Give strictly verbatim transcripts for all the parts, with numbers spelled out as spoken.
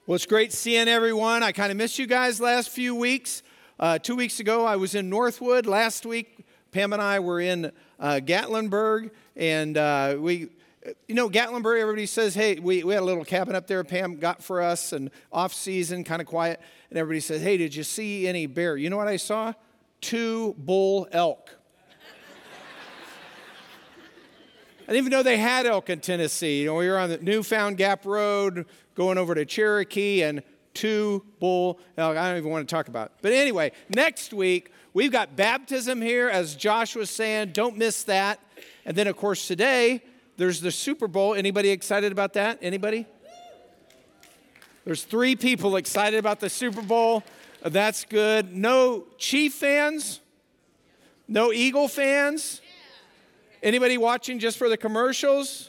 Well, it's great seeing everyone. I kind of missed you guys last few weeks. Uh, two weeks ago, I was in Northwood. Last week, Pam and I were in uh, Gatlinburg, and uh, we, you know, Gatlinburg, everybody says, hey, we, we had a little cabin up there Pam got for us, and off-season, kind of quiet, and everybody says, hey, did you see any bear? You know what I saw? Two bull elk. I didn't even know they had elk in Tennessee. You know, we were on the Newfound Gap Road going over to Cherokee, and two bull elk. I don't even want to talk about it. But anyway, next week, we've got baptism here, as Josh was saying. Don't miss that. And then, of course, today, there's the Super Bowl. Anybody excited about that? Anybody? There's three people excited about the Super Bowl. That's good. No Chief fans? No Eagle fans? Anybody watching just for the commercials?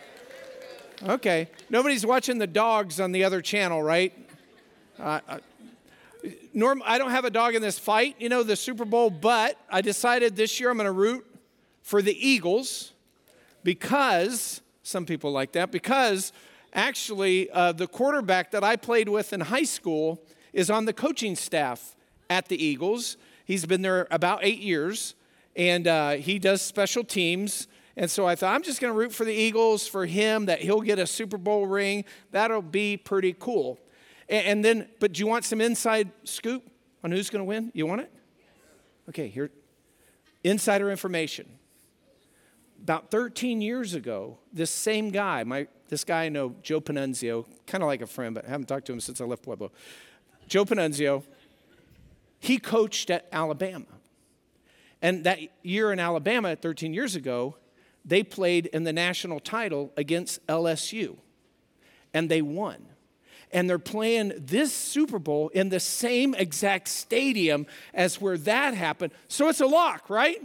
Okay. Nobody's watching the dogs on the other channel, right? Uh, uh, Norm, I don't have a dog in this fight, you know, the Super Bowl, but I decided this year I'm going to root for the Eagles because, some people like that, because actually uh, the quarterback that I played with in high school is on the coaching staff at the Eagles. He's been there about eight years. And uh, he does special teams. And so I thought, I'm just going to root for the Eagles, for him, that he'll get a Super Bowl ring. That'll be pretty cool. And, and then, but do you want some inside scoop on who's going to win? You want it? Okay, here. Insider information. About thirteen years ago, this same guy, my this guy I know, Joe Panunzio, kind of like a friend, but I haven't talked to him since I left Pueblo. Joe Panunzio, he coached at Alabama. And that year in Alabama, thirteen years ago, they played in the national title against L S U. And they won. And they're playing this Super Bowl in the same exact stadium as where that happened. So it's a lock, right?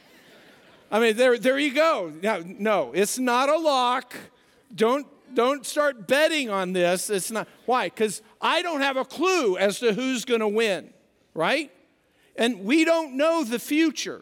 I mean, there, there you go. Now, no, it's not a lock. Don't, don't start betting on this. It's not. Why? Because I don't have a clue as to who's going to win, right? And we don't know the future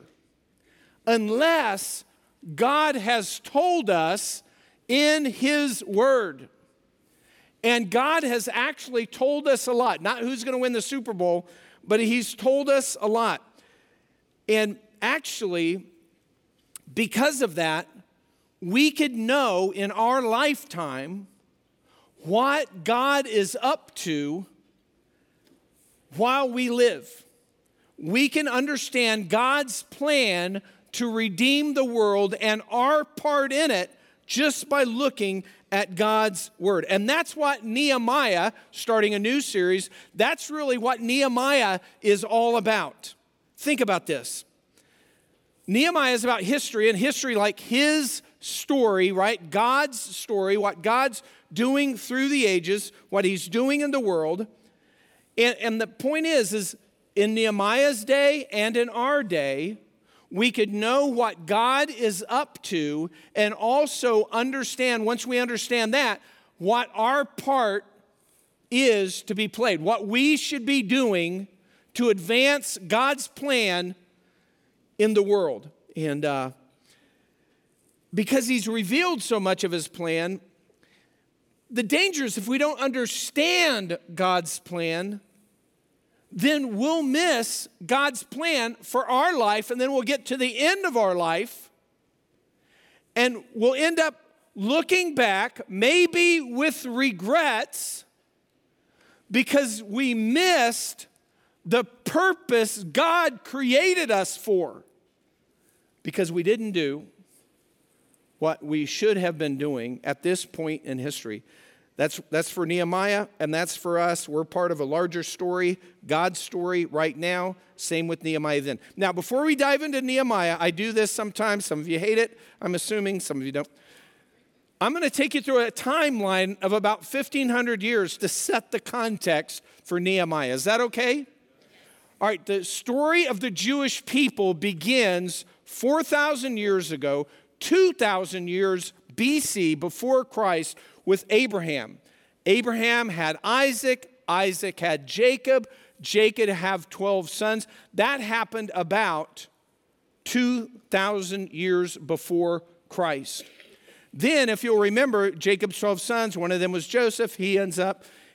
unless God has told us in His Word. And God has actually told us a lot. Not who's going to win the Super Bowl, but He's told us a lot. And actually, because of that, we could know in our lifetime what God is up to while we live. We can understand God's plan to redeem the world and our part in it just by looking at God's Word. And that's what Nehemiah, starting a new series, that's really what Nehemiah is all about. Think about this. Nehemiah is about history, and history like his story, right? God's story, what God's doing through the ages, what He's doing in the world. And, and the point is, is in Nehemiah's day and in our day, we could know what God is up to and also understand, once we understand that, what our part is to be played, what we should be doing to advance God's plan in the world. And uh, because He's revealed so much of His plan, the danger is if we don't understand God's plan, then we'll miss God's plan for our life, and then we'll get to the end of our life, and we'll end up looking back, maybe with regrets, because we missed the purpose God created us for, because we didn't do what we should have been doing at this point in history. That's, that's for Nehemiah, and that's for us. We're part of a larger story, God's story right now. Same with Nehemiah then. Now, before we dive into Nehemiah, I do this sometimes. Some of you hate it, I'm assuming. Some of you don't. I'm going to take you through a timeline of about fifteen hundred years to set the context for Nehemiah. Is that okay? All right, the story of the Jewish people begins four thousand years ago, two thousand years B C, before Christ, with Abraham. Abraham had Isaac, Isaac had Jacob, Jacob had twelve sons. That happened about two thousand years before Christ. Then, if you'll remember, Jacob's twelve sons, one of them was Joseph. He ends up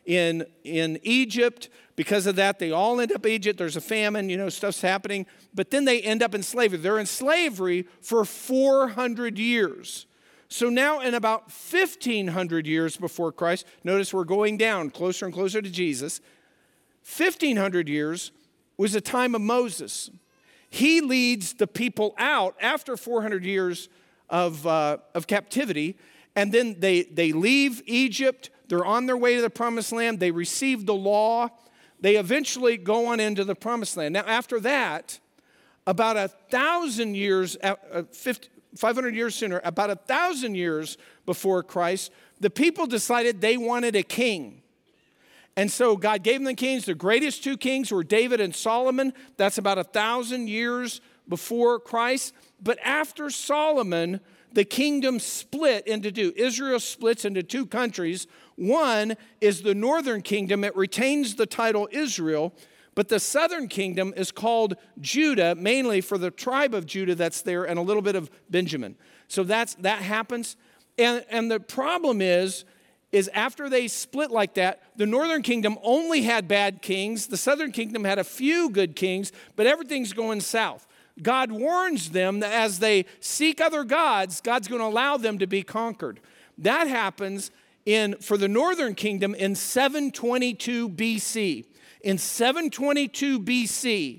in, in Egypt. Because of that, they all end up in Egypt. There's a famine, you know, stuff's happening. But then they end up in slavery. They're in slavery for four hundred years. So now in about fifteen hundred years before Christ, notice we're going down closer and closer to Jesus. fifteen hundred years was a time of Moses. He leads the people out after four hundred years of, uh, of captivity. And then they, they leave Egypt. They're on their way to the promised land. They receive the law. They eventually go on into the promised land. Now, after that, about a thousand years, uh, fifty, five hundred years sooner, about a thousand years before Christ, the people decided they wanted a king. And so God gave them the kings. The greatest two kings were David and Solomon. That's about a thousand years before Christ. But after Solomon, the kingdom split into two. Israel splits into two countries. One is the northern kingdom. It retains the title Israel, but the southern kingdom is called Judah, mainly for the tribe of Judah that's there and a little bit of Benjamin. So that's that happens. And, and the problem is, is after they split like that, the northern kingdom only had bad kings. The southern kingdom had a few good kings, but everything's going south. God warns them that as they seek other gods, God's going to allow them to be conquered. That happens in for the northern kingdom in seven twenty-two B C. In seven twenty-two B C,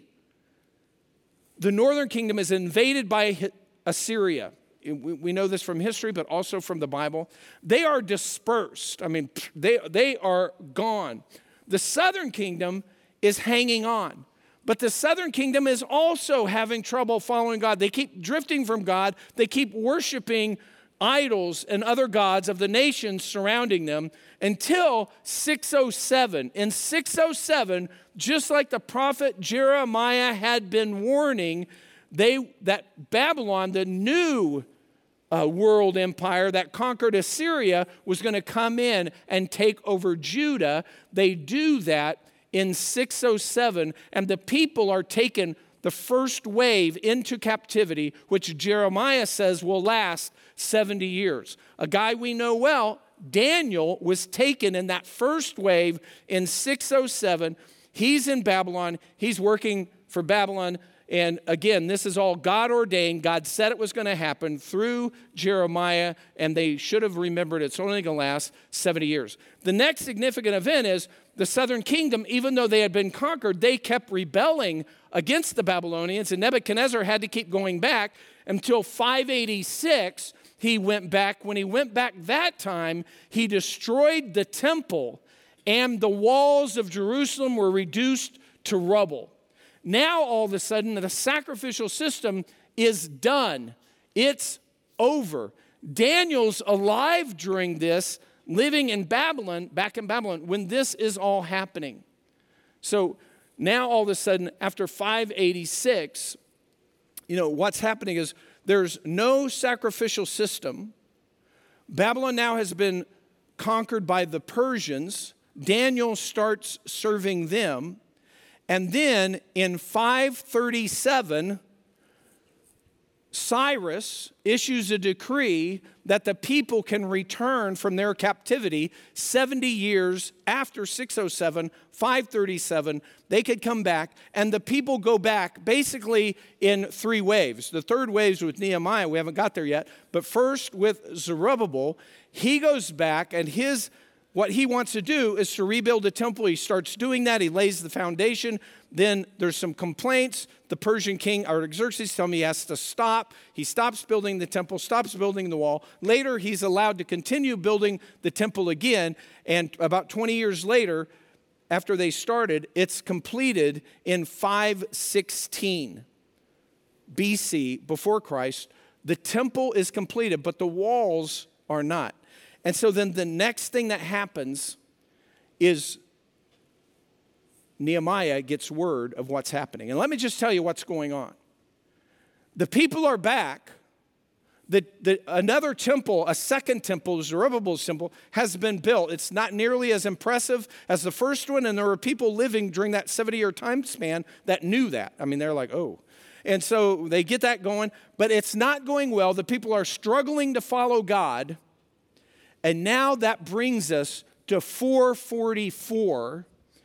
the northern kingdom is invaded by Assyria. We know this from history, but also from the Bible. They are dispersed. I mean, they, they are gone. The southern kingdom is hanging on. But the southern kingdom is also having trouble following God. They keep drifting from God. They keep worshiping idols and other gods of the nations surrounding them until six oh seven. In six oh seven, just like the prophet Jeremiah had been warning, they that Babylon, the new uh, world empire that conquered Assyria, was going to come in and take over Judah. They do that in six oh seven, and the people are taken the first wave into captivity, which Jeremiah says will last seventy years. A guy we know well, Daniel, was taken in that first wave in six oh seven. He's in Babylon. He's working for Babylon. And again, this is all God ordained. God said it was going to happen through Jeremiah, and they should have remembered it's only going to last seventy years. The next significant event is the southern kingdom, even though they had been conquered, they kept rebelling against the Babylonians, and Nebuchadnezzar had to keep going back until five eighty-six. He went back. When he went back that time, he destroyed the temple, and the walls of Jerusalem were reduced to rubble. Now, all of a sudden, the sacrificial system is done. It's over. Daniel's alive during this, living in Babylon, back in Babylon, when this is all happening. So now, all of a sudden, after five eighty-six, you know, what's happening is there's no sacrificial system. Babylon now has been conquered by the Persians. Daniel starts serving them. And then in five thirty-seven, Cyrus issues a decree that the people can return from their captivity seventy years after six oh seven, five thirty-seven, they could come back, and the people go back basically in three waves. The third wave is with Nehemiah. We haven't got there yet. But first with Zerubbabel, he goes back, and his what he wants to do is to rebuild the temple. He starts doing that. He lays the foundation. Then there's some complaints. The Persian king, Artaxerxes, tells him he has to stop. He stops building the temple, stops building the wall. Later, he's allowed to continue building the temple again. And about twenty years later, after they started, it's completed in five sixteen B C, before Christ. The temple is completed, but the walls are not. And so then the next thing that happens is Nehemiah gets word of what's happening. And let me just tell you what's going on. The people are back. The, the, another temple, a second temple, Zerubbabel's temple, has been built. It's not nearly as impressive as the first one, and there were people living during that seventy-year time span that knew that. I mean, they're like, oh. And so they get that going, but it's not going well. The people are struggling to follow God. And now that brings us to four forty-four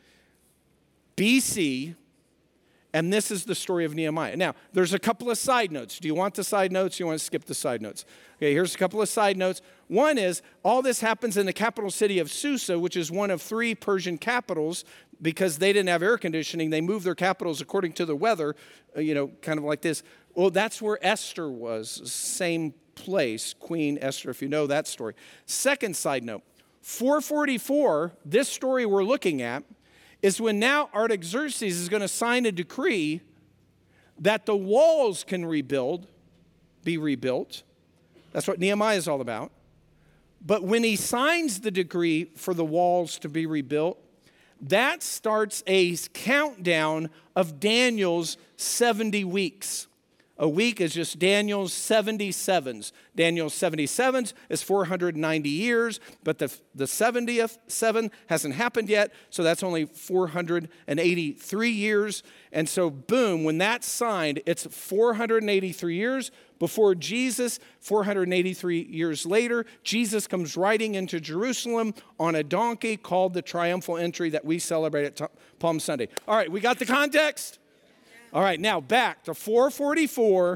B C, and this is the story of Nehemiah. Now, there's a couple of side notes. Do you want the side notes? You want to skip the side notes? Okay, here's a couple of side notes. One is, all this happens in the capital city of Susa, which is one of three Persian capitals. Because they didn't have air conditioning, they moved their capitals according to the weather, uh, you know, kind of like this. Well, that's where Esther was, same place, Queen Esther, if you know that story. Second side note, four forty-four, this story we're looking at, is when now Artaxerxes is going to sign a decree that the walls can rebuild, be rebuilt. That's what Nehemiah is all about. But when he signs the decree for the walls to be rebuilt, that starts a countdown of Daniel's seventy weeks. A week is just Daniel's seventy-sevens. Daniel's seventy-sevens is four hundred ninety years, but the, the seventieth seven hasn't happened yet, so that's only four hundred eighty-three years. And so, boom, when that's signed, it's four hundred eighty-three years before Jesus. four hundred eighty-three years later, Jesus comes riding into Jerusalem on a donkey called the triumphal entry that we celebrate at Palm Sunday. All right, we got the context? All right, now back to four forty-four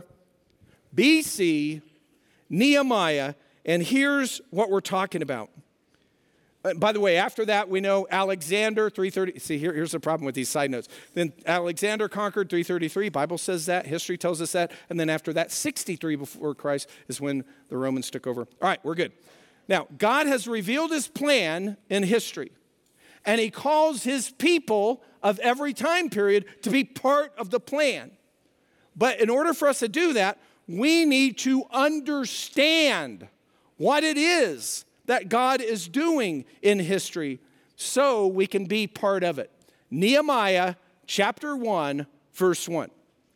B C, Nehemiah, and here's what we're talking about. Uh, by the way, after that, we know Alexander, three thirty. See, here, here's the problem with these side notes. Then Alexander conquered three thirty-three. Bible says that. History tells us that. And then after that, sixty-three before Christ is when the Romans took over. All right, we're good. Now, God has revealed his plan in history. And he calls his people of every time period to be part of the plan. But in order for us to do that, we need to understand what it is that God is doing in history so we can be part of it. Nehemiah chapter one, verse one.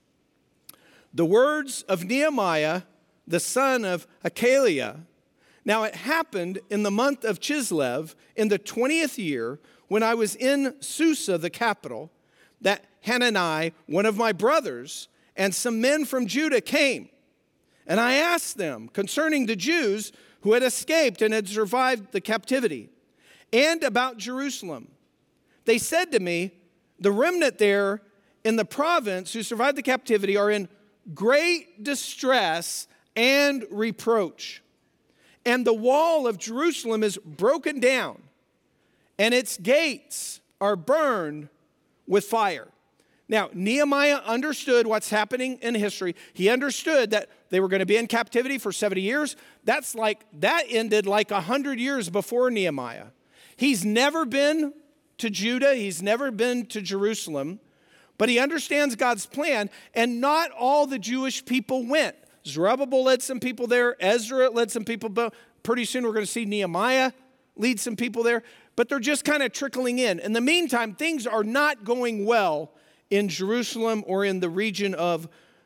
The words of Nehemiah, the son of Hachaliah. Now it happened in the month of Chislev in the twentieth year, when I was in Susa, the capital, that Hanani, one of my brothers, and some men from Judah came. And I asked them concerning the Jews who had escaped and had survived the captivity, and about Jerusalem. They said to me, the remnant there in the province who survived the captivity are in great distress and reproach. And the wall of Jerusalem is broken down, and its gates are burned with fire. Now, Nehemiah understood what's happening in history. He understood that they were going to be in captivity for seventy years. That's like, that ended like one hundred years before Nehemiah. He's never been to Judah. He's never been to Jerusalem. But he understands God's plan, and not all the Jewish people went. Zerubbabel led some people there. Ezra led some people. But pretty soon we're going to see Nehemiah lead some people there. But they're just kind of trickling in. In the meantime, things are not going well in Jerusalem or in the region of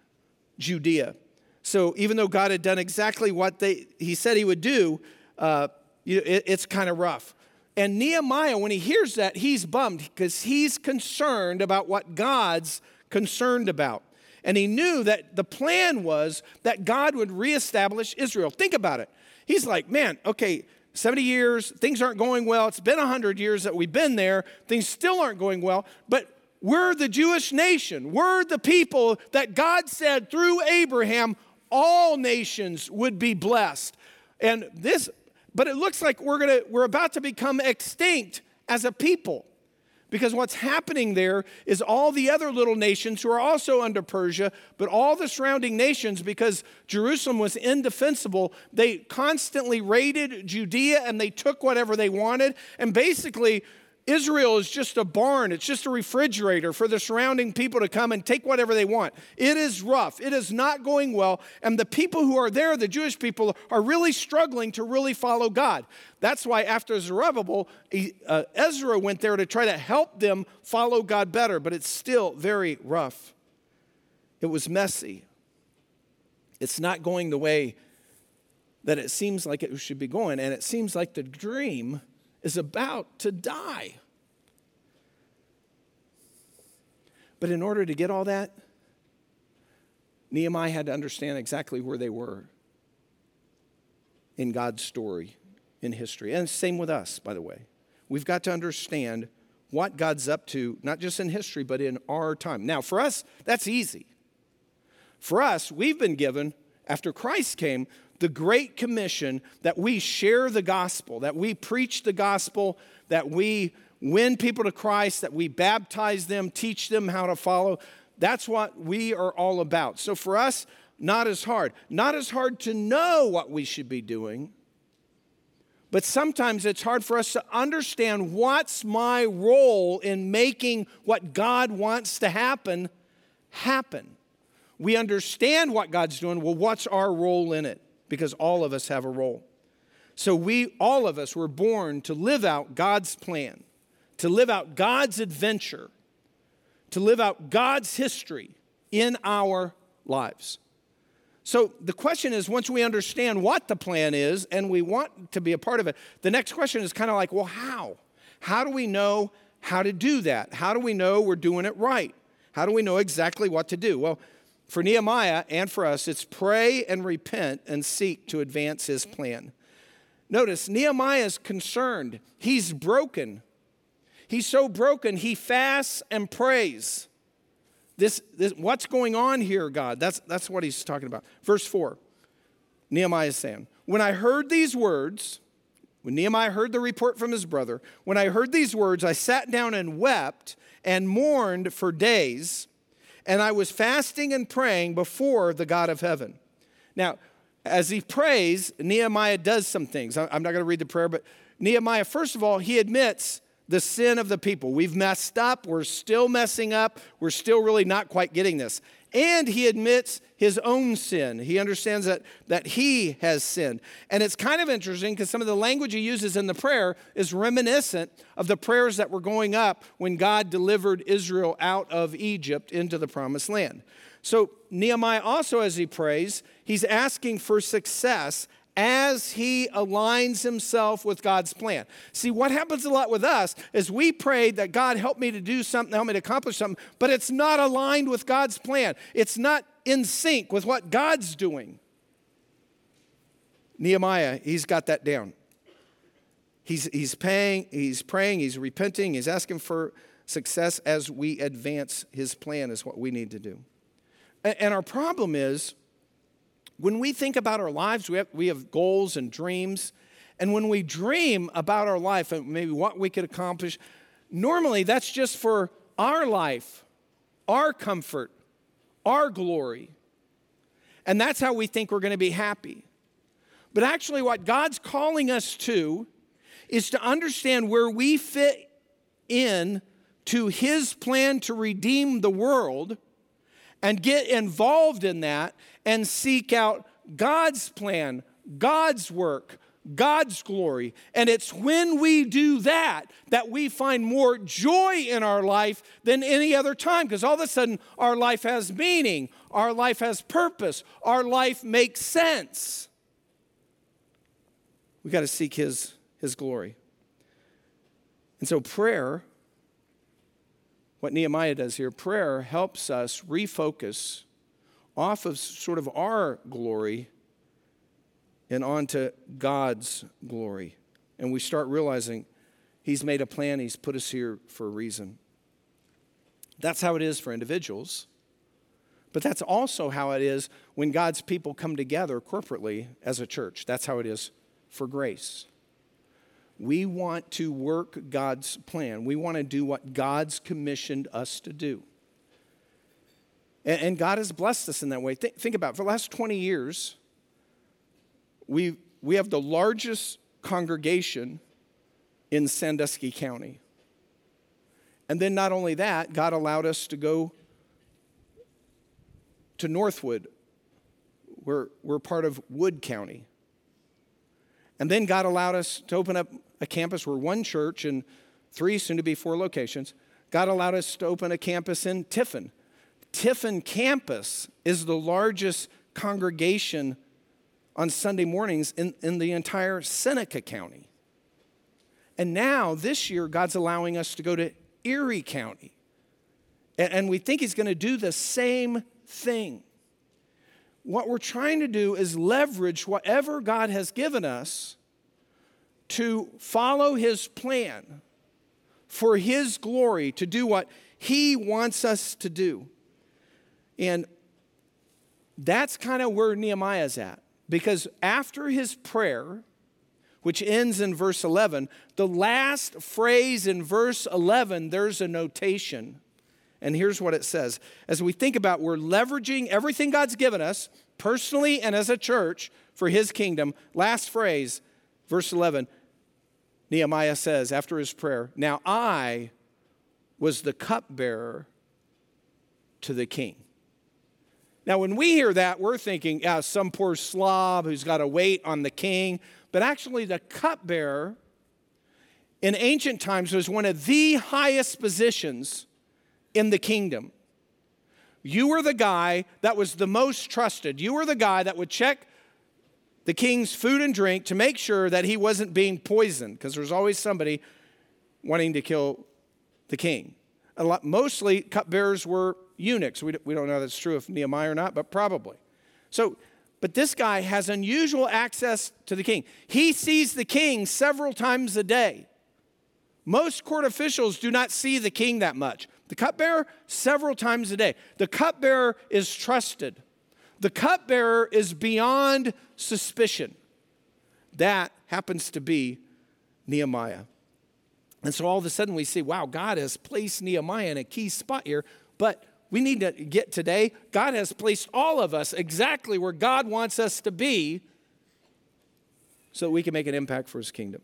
Judea. So even though God had done exactly what they, he said he would do, uh, you know, it, it's kind of rough. And Nehemiah, when he hears that, he's bummed because he's concerned about what God's concerned about. And he knew that the plan was that God would reestablish Israel. Think about it. He's like, man, okay, seventy years, things aren't going well. It's been one hundred years that we've been there. Things still aren't going well. But we're the Jewish nation. We're the people that God said through Abraham, all nations would be blessed. And this, but it looks like we're gonna, we're about to become extinct as a people. Because what's happening there is all the other little nations who are also under Persia, but all the surrounding nations, because Jerusalem was indefensible, they constantly raided Judea and they took whatever they wanted. And basically, Israel is just a barn. It's just a refrigerator for the surrounding people to come and take whatever they want. It is rough. It is not going well. And the people who are there, the Jewish people, are really struggling to really follow God. That's why after Zerubbabel, uh, Ezra went there to try to help them follow God better. But it's still very rough. It was messy. It's not going the way that it seems like it should be going. And it seems like the dream is about to die. But in order to get all that, Nehemiah had to understand exactly where they were in God's story, in history. And same with us, by the way. we've got to understand what God's up to, not just in history, but in our time. Now, for us, that's easy. For us, we've been given, after Christ came, the Great Commission that we share the gospel, that we preach the gospel, that we win people to Christ, that we baptize them, teach them how to follow. That's what we are all about. So for us, not as hard. Not as hard to know what we should be doing, but sometimes it's hard for us to understand what's my role in making what God wants to happen, happen. We understand what God's doing. Well, what's our role in it? Because all of us have a role. So we, all of us, were born to live out God's plan, to live out God's adventure, to live out God's history in our lives. So the question is, once we understand what the plan is and we want to be a part of it, the next question is kind of like, well, how? How do we know how to do that? How do we know we're doing it right? How do we know exactly what to do? Well, for Nehemiah and for us, it's pray and repent and seek to advance his plan. Notice, Nehemiah is concerned. He's broken. He's so broken, he fasts and prays. This, this, what's going on here, God? That's, that's what he's talking about. Verse four, Nehemiah is saying, when I heard these words, when Nehemiah heard the report from his brother, when I heard these words, I sat down and wept and mourned for days, and I was fasting and praying before the God of heaven. Now, as he prays, Nehemiah does some things. I'm not going to read the prayer, but Nehemiah, first of all, he admits the sin of the people. We've messed up. We're still messing up. We're still really not quite getting this. And he admits his own sin. He understands that, that he has sinned. And it's kind of interesting because some of the language he uses in the prayer is reminiscent of the prayers that were going up when God delivered Israel out of Egypt into the promised land. So Nehemiah also, as he prays, he's asking for success as he aligns himself with God's plan. See, what happens a lot with us is we pray that God help me to do something, help me to accomplish something, but it's not aligned with God's plan. It's not in sync with what God's doing. Nehemiah, he's got that down. He's, he's paying, he's praying, he's repenting, he's asking for success as we advance his plan is what we need to do. And, and our problem is, when we think about our lives, we have, we have goals and dreams. And when we dream about our life and maybe what we could accomplish, normally that's just for our life, our comfort, our glory. And that's how we think we're going to be happy. But actually what God's calling us to is to understand where we fit in to his plan to redeem the world and get involved in that and seek out God's plan, God's work, God's glory. And it's when we do that that we find more joy in our life than any other time, because all of a sudden our life has meaning, our life has purpose, our life makes sense. We got to seek his, his glory. And so prayer, what Nehemiah does here, prayer helps us refocus off of sort of our glory and onto God's glory. And we start realizing he's made a plan, he's put us here for a reason. That's how it is for individuals. But that's also how it is when God's people come together corporately as a church. That's how it is for Grace. We want to work God's plan. We want to do what God's commissioned us to do. And, and God has blessed us in that way. Th- think about it. For the last twenty years, we, we have the largest congregation in Sandusky County. And then not only that, God allowed us to go to Northwood. We're, we're part of Wood County. And then God allowed us to open up a campus. We're one church in three, soon to be four locations. God allowed us to open a campus in Tiffin. Tiffin campus is the largest congregation on Sunday mornings in, in the entire Seneca County. And now, this year, God's allowing us to go to Erie County. And, and we think he's going to do the same thing. What we're trying to do is leverage whatever God has given us to follow his plan, for his glory, to do what he wants us to do. And that's kind of where Nehemiah's at. Because after his prayer, which ends in verse eleven, the last phrase in verse eleven, there's a notation. And here's what it says. As we think about, we're leveraging everything God's given us, personally and as a church, for his kingdom. Last phrase, verse eleven, Nehemiah says after his prayer, "Now I was the cupbearer to the king." Now, when we hear that, we're thinking, yeah, some poor slob who's got to wait on the king. But actually, the cupbearer in ancient times was one of the highest positions in the kingdom. You were the guy that was the most trusted. You were the guy that would check the king's food and drink to make sure that he wasn't being poisoned, because there's always somebody wanting to kill the king. A lot, mostly, cupbearers were eunuchs. We don't, we don't know if that's true of Nehemiah or not, but probably. So, but this guy has unusual access to the king. He sees the king several times a day. Most court officials do not see the king that much. The cupbearer, several times a day. The cupbearer is trusted. The cupbearer is beyond suspicion. That happens to be Nehemiah. And so all of a sudden we see, wow, God has placed Nehemiah in a key spot here, but we need to get today, God has placed all of us exactly where God wants us to be so that we can make an impact for his kingdom.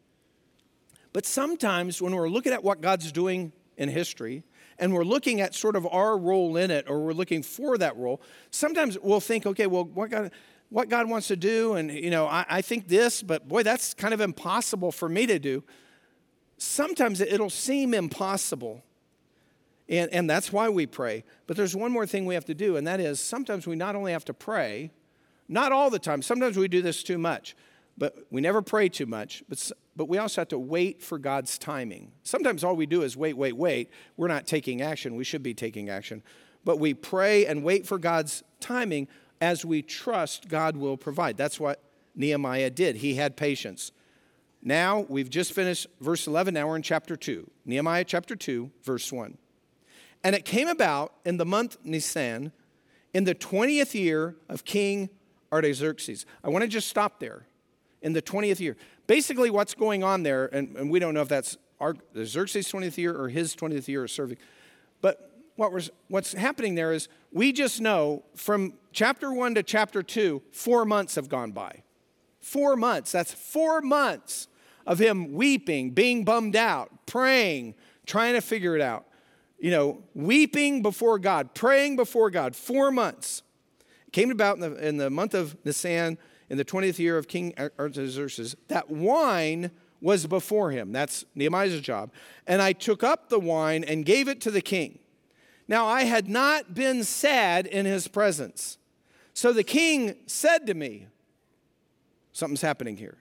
But sometimes when we're looking at what God's doing in history, and we're looking at sort of our role in it, or we're looking for that role, sometimes we'll think, okay, well, what God, what God wants to do, and, you know, I, I think this, but boy, that's kind of impossible for me to do. Sometimes it'll seem impossible, and, and that's why we pray. But there's one more thing we have to do, and that is sometimes we not only have to pray, not all the time, sometimes we do this too much, but we never pray too much, but, but we also have to wait for God's timing. Sometimes all we do is wait, wait, wait. We're not taking action. We should be taking action. But we pray and wait for God's timing as we trust God will provide. That's what Nehemiah did. He had patience. Now, we've just finished verse eleven. Now we're in chapter two. Nehemiah chapter two, verse one. And it came about in the month Nisan, in the twentieth year of King Artaxerxes. I want to just stop there. In the twentieth year. Basically, what's going on there, and, and we don't know if that's Artaxerxes' twentieth year or his twentieth year of serving, but what was, what's happening there is we just know from chapter one to chapter two, four months have gone by. Four months. That's four months of him weeping, being bummed out, praying, trying to figure it out. You know, weeping before God, praying before God. Four months. It came about in the, in the month of Nisan, in the twentieth year of King Artaxerxes, that wine was before him. That's Nehemiah's job. And I took up the wine and gave it to the king. Now I had not been sad in his presence. So the king said to me, something's happening here.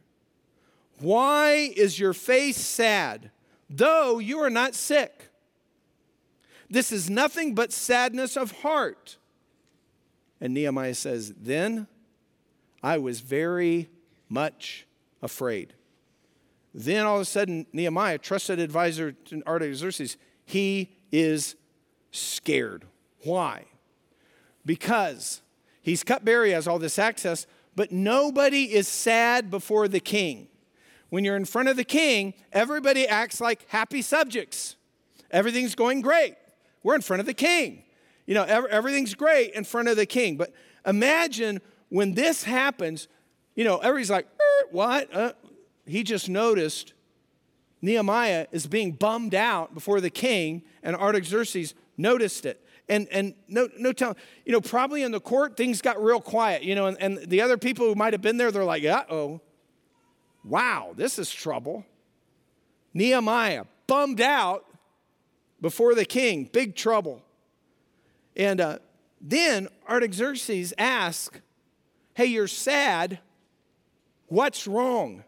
Why is your face sad, though you are not sick? This is nothing but sadness of heart. And Nehemiah says, then I was very much afraid. Then all of a sudden, Nehemiah, trusted advisor to Artaxerxes, he is scared. Why? Because he's cupbearer, he has all this access, but nobody is sad before the king. When you're in front of the king, everybody acts like happy subjects. Everything's going great. We're in front of the king. You know, everything's great in front of the king. But imagine when this happens, you know, everybody's like, er, what? Uh, he just noticed Nehemiah is being bummed out before the king, and Artaxerxes noticed it. And and no no tell, you know, probably in the court, things got real quiet, you know, and, and the other people who might have been there, they're like, uh-oh, wow, this is trouble. Nehemiah, bummed out before the king, big trouble. And uh, then Artaxerxes asked, hey, you're sad. What's wrong?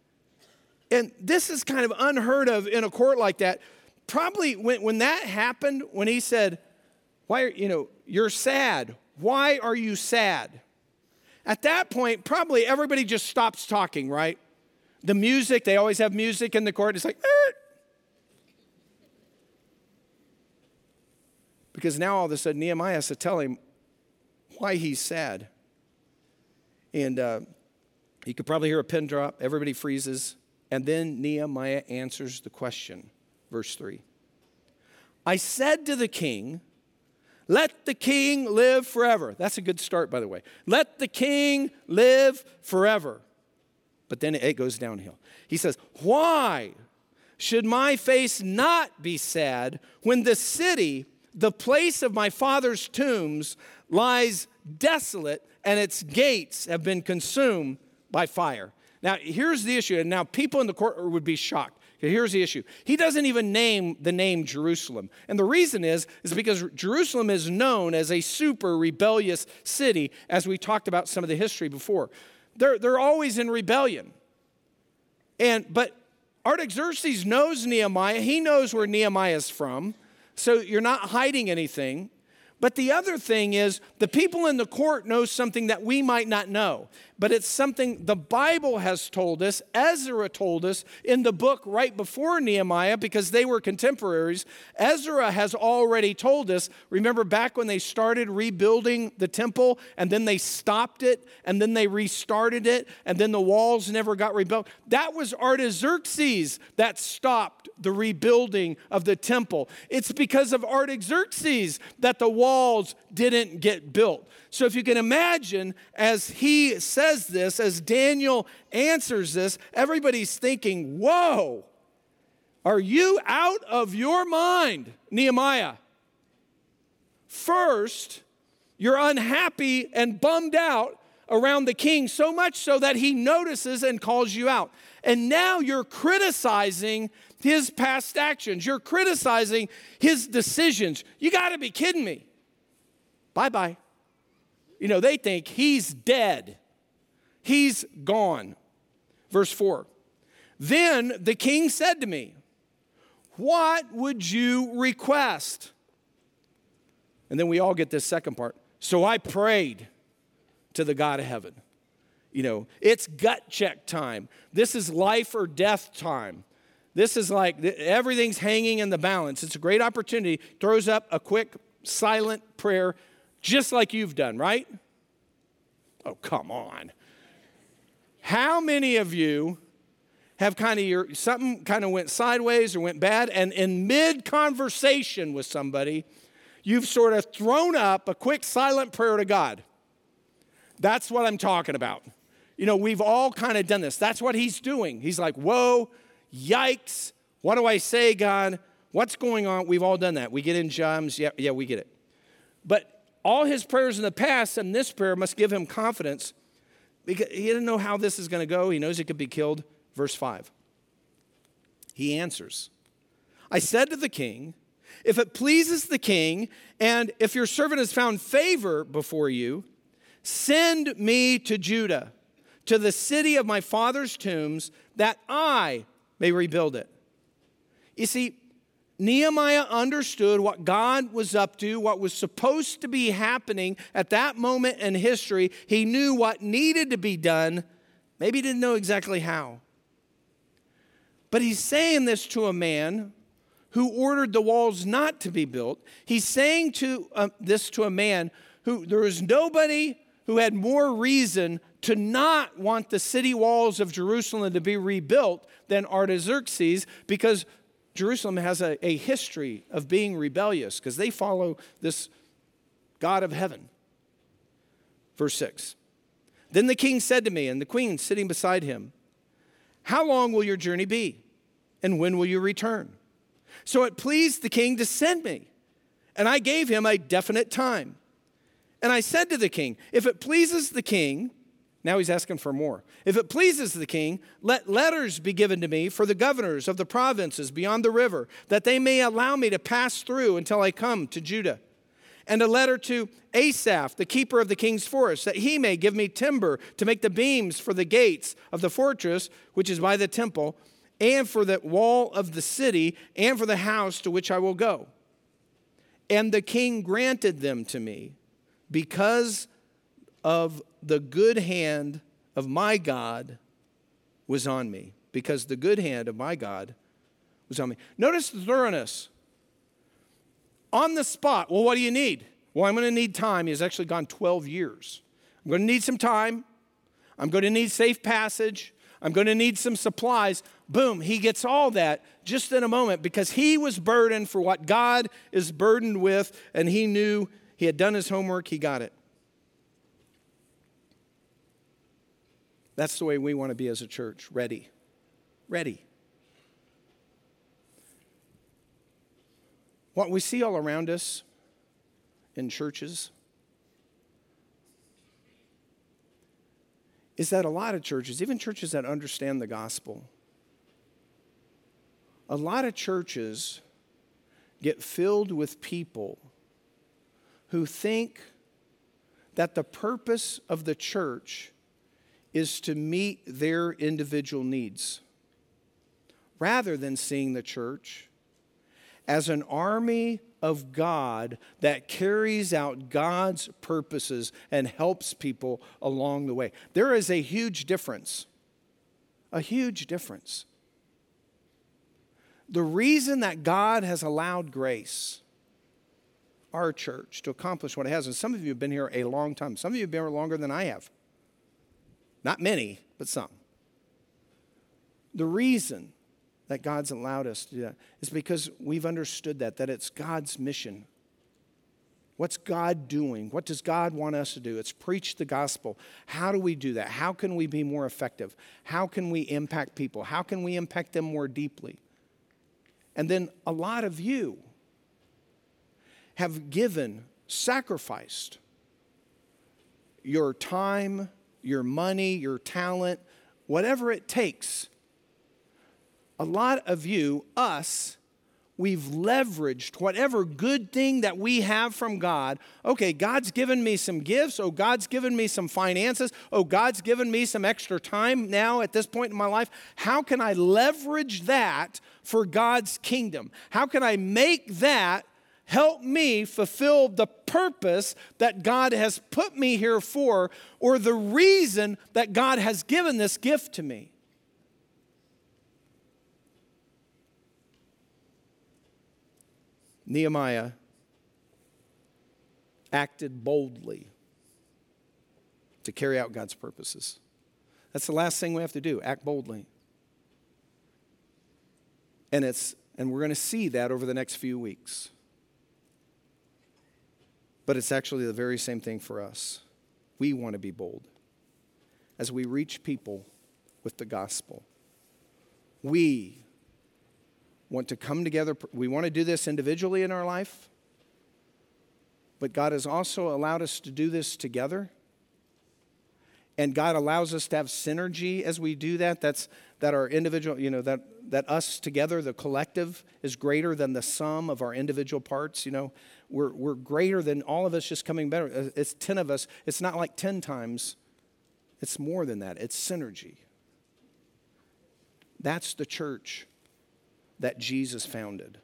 And this is kind of unheard of in a court like that. Probably when, when that happened, when he said, why are, you know, you're sad. Why are you sad? At that point, probably everybody just stops talking, right? The music, they always have music in the court. It's like, er. Because now all of a sudden Nehemiah has to tell him why he's sad. And uh, you could probably hear a pin drop. Everybody freezes. And then Nehemiah answers the question. Verse three. I said to the king, let the king live forever. That's a good start, by the way. Let the king live forever. But then it goes downhill. He says, why should my face not be sad when the city, the place of my father's tombs, lies desolate and its gates have been consumed by fire? Now, here's the issue. And now people in the court would be shocked. Okay, here's the issue. He doesn't even name the name Jerusalem. And the reason is, is because Jerusalem is known as a super rebellious city, as we talked about some of the history before. They're, they're always in rebellion. And but Artaxerxes knows Nehemiah. He knows where Nehemiah is from. So you're not hiding anything. But the other thing is, the people in the court know something that we might not know. But it's something the Bible has told us, Ezra told us in the book right before Nehemiah, because they were contemporaries. Ezra has already told us, remember back when they started rebuilding the temple, and then they stopped it, and then they restarted it, and then the walls never got rebuilt. That was Artaxerxes that stopped the rebuilding of the temple. It's because of Artaxerxes that the walls didn't get built. So if you can imagine, as he says this, as Daniel answers this, everybody's thinking, whoa, are you out of your mind, Nehemiah? First, you're unhappy and bummed out around the king, so much so that he notices and calls you out. And now you're criticizing his past actions. You're criticizing his decisions. You got to be kidding me. Bye-bye. You know, they think he's dead. He's gone. Verse four. Then the king said to me, what would you request? And then we all get this second part. So I prayed to the God of heaven. You know, it's gut check time. This is life or death time. This is like everything's hanging in the balance. It's a great opportunity. Throws up a quick silent prayer, just like you've done, right? Oh, come on. How many of you have kind of your, something kind of went sideways or went bad, and in mid-conversation with somebody, you've sort of thrown up a quick silent prayer to God? That's what I'm talking about. You know, we've all kind of done this. That's what he's doing. He's like, whoa, yikes. What do I say, God? What's going on? We've all done that. We get in jams. Yeah, yeah, we get it. But all his prayers in the past and this prayer must give him confidence, because he didn't know how this is going to go. He knows he could be killed. Verse five. He answers, I said to the king, if it pleases the king, and if your servant has found favor before you, send me to Judah, to the city of my father's tombs, that I may rebuild it. You see, Nehemiah understood what God was up to, what was supposed to be happening at that moment in history. He knew what needed to be done. Maybe he didn't know exactly how. But he's saying this to a man who ordered the walls not to be built. He's saying to uh, this to a man who there was nobody who had more reason to not want the city walls of Jerusalem to be rebuilt than Artaxerxes, because Jerusalem has a, a history of being rebellious, because they follow this God of heaven. Verse six. Then the king said to me, and the queen sitting beside him, how long will your journey be? And when will you return? So it pleased the king to send me, and I gave him a definite time. And I said to the king, if it pleases the king, now he's asking for more. If it pleases the king, let letters be given to me for the governors of the provinces beyond the river, that they may allow me to pass through until I come to Judah. And a letter to Asaph, the keeper of the king's forest, that he may give me timber to make the beams for the gates of the fortress, which is by the temple, and for the wall of the city, and for the house to which I will go. And the king granted them to me because of the good hand of my God was on me. Because the good hand of my God was on me. Notice the thoroughness. On the spot. Well, what do you need? Well, I'm going to need time. He's actually gone twelve years. I'm going to need some time. I'm going to need safe passage. I'm going to need some supplies. Boom, he gets all that just in a moment because he was burdened for what God is burdened with, and he knew he had done his homework. He got it. That's the way we want to be as a church. Ready. Ready. What we see all around us in churches is that a lot of churches, even churches that understand the gospel, a lot of churches get filled with people who think that the purpose of the church is to meet their individual needs, rather than seeing the church as an army of God that carries out God's purposes and helps people along the way. There is a huge difference. A huge difference. The reason that God has allowed Grace, our church, to accomplish what it has, and some of you have been here a long time. Some of you have been here longer than I have. Not many, but some. The reason that God's allowed us to do that is because we've understood that, that it's God's mission. What's God doing? What does God want us to do? It's preach the gospel. How do we do that? How can we be more effective? How can we impact people? How can we impact them more deeply? And then a lot of you have given, sacrificed your time, your money, your talent, whatever it takes. A lot of you, us, we've leveraged whatever good thing that we have from God. Okay, God's given me some gifts. Oh, God's given me some finances. Oh, God's given me some extra time now at this point in my life. How can I leverage that for God's kingdom? How can I make that help me fulfill the purpose that God has put me here for, or the reason that God has given this gift to me? Nehemiah acted boldly to carry out God's purposes. That's the last thing we have to do, act boldly. And it's and we're going to see that over the next few weeks. But it's actually the very same thing for us. We want to be bold as we reach people with the gospel. We want to come together. We want to do this individually in our life, but God has also allowed us to do this together. And God allows us to have synergy as we do that. That's that our individual, you know, that that us together, the collective, is greater than the sum of our individual parts. You know, we're we're greater than all of us just coming better. It's ten of us. It's not like ten times. It's more than that. It's synergy. That's the church that Jesus founded.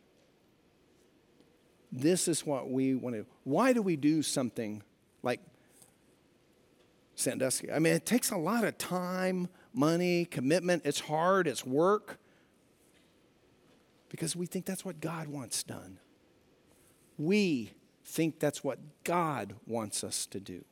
This is what we want to. Why do we do something like Sandusky? I mean, it takes a lot of time, money, commitment. It's hard. It's work. Because we think that's what God wants done. We think that's what God wants us to do.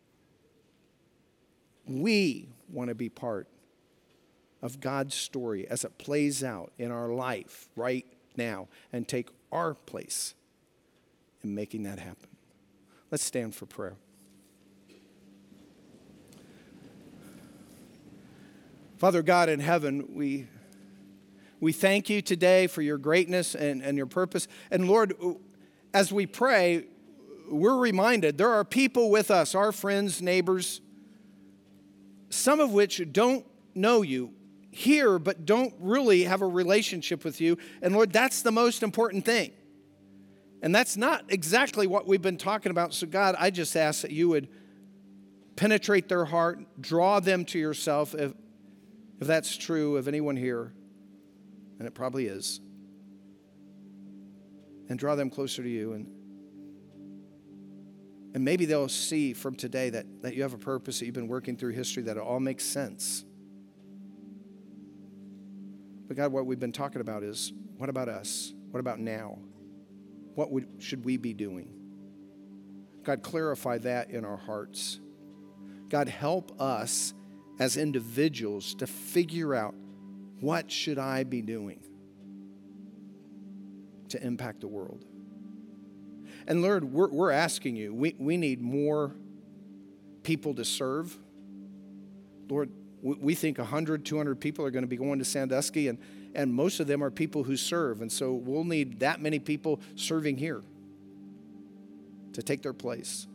We want to be part of God's story as it plays out in our life right now and take our place in making that happen. Let's stand for prayer. Father God in heaven, we, we thank you today for your greatness and, and your purpose. And Lord, as we pray, we're reminded there are people with us, our friends, neighbors, some of which don't know you here, but don't really have a relationship with you. And Lord, that's the most important thing. And that's not exactly what we've been talking about. So God, I just ask that you would penetrate their heart, draw them to yourself, if, if that's true of anyone here, and it probably is, and draw them closer to you. And, and maybe they'll see from today that, that you have a purpose, that you've been working through history, that it all makes sense. But God, what we've been talking about is, what about us? What about now? what would, should we be doing? God, clarify that in our hearts. God, help us as individuals to figure out, what should I be doing to impact the world? And Lord, we're, we're asking you, we, we need more people to serve. Lord, we, we think one hundred, two hundred people are going to be going to Sandusky, and, and most of them are people who serve. And so we'll need that many people serving here to take their place.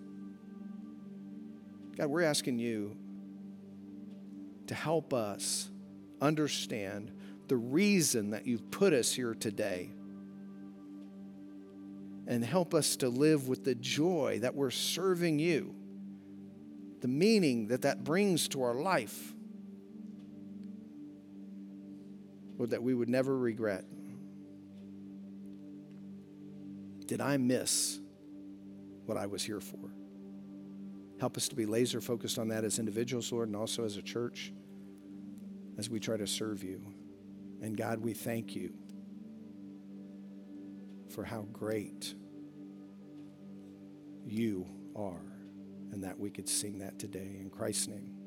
God, we're asking you to help us understand the reason that you've put us here today, and help us to live with the joy that we're serving you, the meaning that that brings to our life, Lord, that we would never regret. Did I miss what I was here for? Help us to be laser focused on that as individuals, Lord, and also as a church as we try to serve you. And God, we thank you for how great you are, and that we could sing that today in Christ's name.